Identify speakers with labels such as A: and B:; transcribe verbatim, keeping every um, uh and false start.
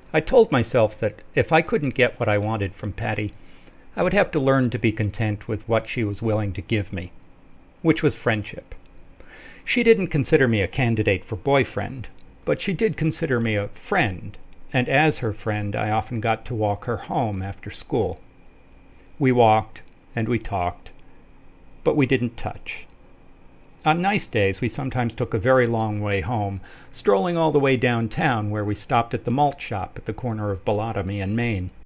A: I told myself that if I couldn't get what I wanted from Patty, I would have to learn to be content with what she was willing to give me, which was friendship. She didn't consider me a candidate for boyfriend, but she did consider me a friend, and as her friend I often got to walk her home after school. We walked and we talked, but we didn't touch. On nice days we sometimes took a very long way home, strolling all the way downtown where we stopped at the malt shop at the corner of Bellotomy and Main.